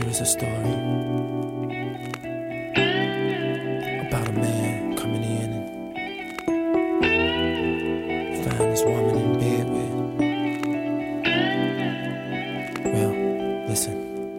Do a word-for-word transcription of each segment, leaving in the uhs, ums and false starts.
Here is a story about a man coming in and find his woman in bed with. Well, listen.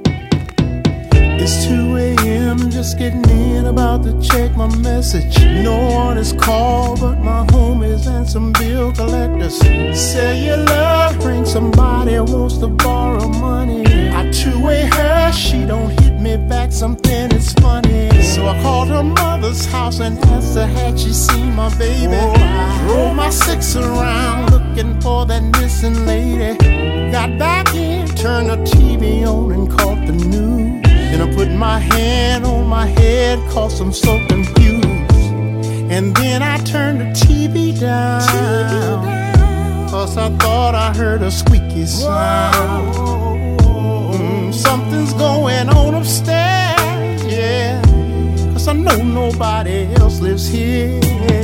It's two a.m. just getting in, about to check my message. No one is called but my homies and some bill collectors. Cellular ring, somebody wants to borrow money. I two-way her, she don't hit me back, something is funny. So I called her mother's house and asked her had she seen my baby. Rolled my six around looking for that missing lady. Got back in, turned the T V on and caught the news. Then I put my hand on my head, cause I'm so confused. And then I turned the T V down, cause I thought I heard a squeaky sound. Mm, something's going on upstairs, yeah, cause I know nobody else lives here.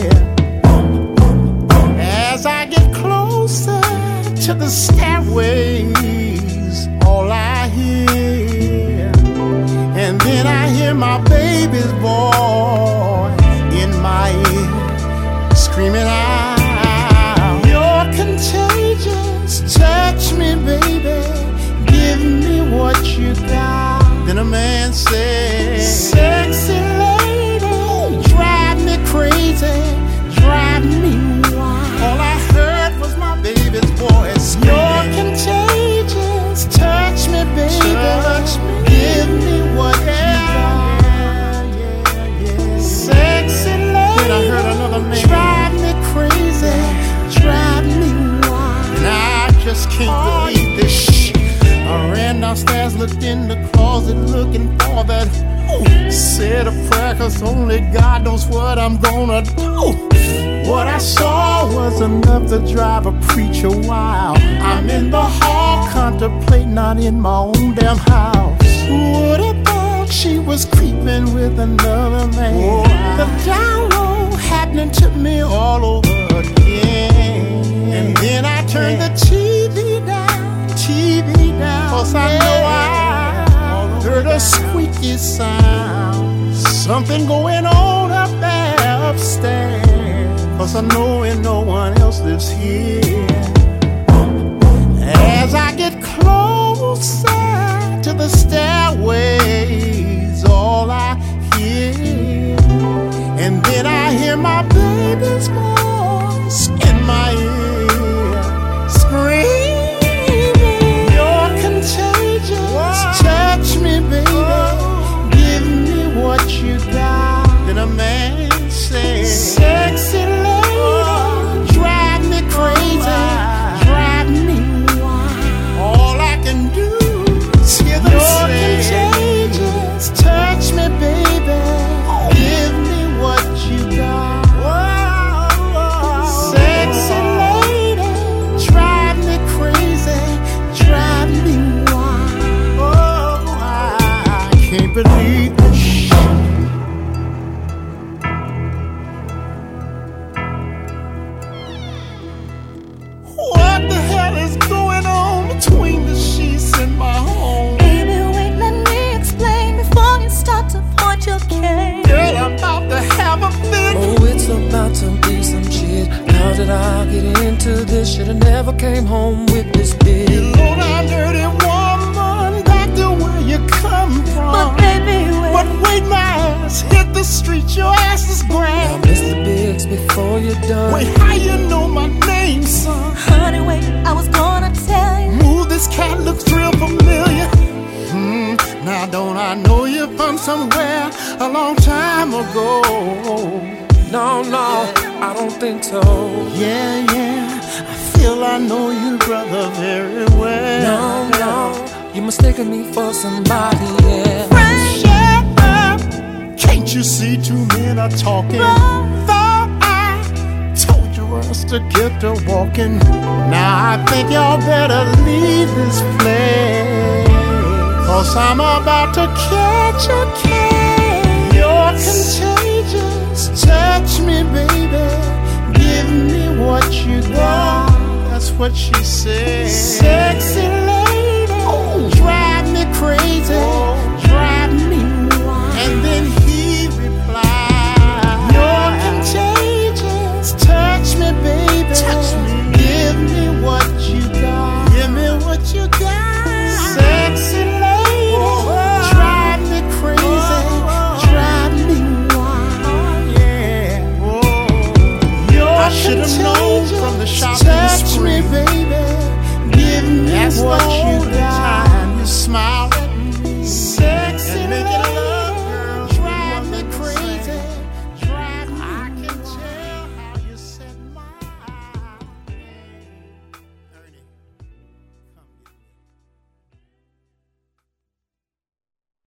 As I get closer to the stairways, all I hear, and then I hear my baby's voice in my ear, screaming out, "You're contagious, touch me, baby, give me what you got." Then a man said, "Sexy lady, drive me crazy, drive me wild." All I heard was my baby's voice, "You're contagious, touch me, baby, touch me, give me what you got." Sexy lady, then I heard another man, "Drive me crazy, drive me wild." And I just can't believe this shit. I ran downstairs, looked in the closet, looking for that. Ooh, said a prayer, cause only God knows what I'm gonna do. What I saw was enough to drive a preacher wild. I'm in the hall, contemplating, not in my own damn house. Who would have thought she was creeping with another man? Oh, the download happening to me all over again. And then I turned the T V down, T V down, cause I know I heard a squeaky sound. Something going on up there upstairs, cause I know and no one else lives here. As I get closer to the stairways, all I hear, and then I hear my baby's voice in my ear, screaming, "You're contagious, touch me, baby, give me what you got." Then a man said, "Sexy lady, drive me crazy, drive me wild." All I can do is hear them say, "You're contagious, touch me, baby, give me what you got." Sexy lady, drive me crazy, drive me wild. Oh, I can't believe this shit. What the hell is going on between the sheets in my home? Baby, wait, let me explain before you start to point your cane. Girl, I'm about to have a fit. Oh, it's about to be some shit. How did I get into this? Should've never came home with this bitch. You low down dirty woman, back to where you come from. But baby, wait. But wait, my ass hit the street, your ass is Now, grand. Mister Biggs, before you're done. Wait, how you know my name, son? Honey, wait, I was gonna tell you. Ooh, this cat looks real familiar. Hmm, now don't I know you from somewhere a long time ago? No, no, I don't think so. Yeah, yeah, I feel I know you, brother, very well. No, no, you're mistaking me for somebody else. Shut up! Can't you see two men are talking? Thought I told you us to get to walking. Now I think y'all better leave this place, cause I'm about to catch a case. You're contagious, touch me, baby, give me what you got. That's what she said. Sexy lady, drive me crazy, should have known from the shopping spree. Me, baby. Give me that's what you did. Time you smile.